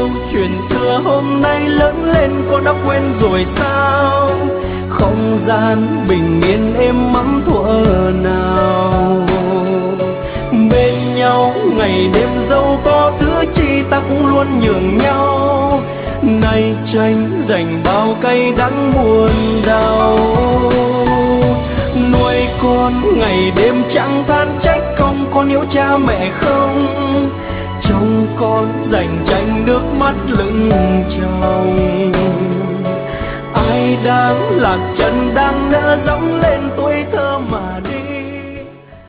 yêu chuyện xưa hôm nay lớn lên con đã quên rồi sao? Không gian bình yên êm ấm thuở nào, bên nhau ngày đêm dẫu có thứ chi ta cũng luôn nhường nhau. Nay tranh giành bao cay đắng buồn đau, nuôi con ngày đêm chẳng than trách không con yêu cha mẹ không. Trong con dành tranh nước mắt lưng tròng, ai đang lạc chân đang nỡ dẫm lên tuổi thơ mà